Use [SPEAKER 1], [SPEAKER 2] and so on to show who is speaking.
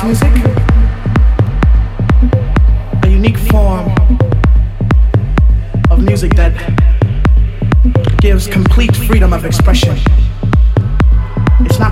[SPEAKER 1] music, a unique form of music that gives complete freedom of expression.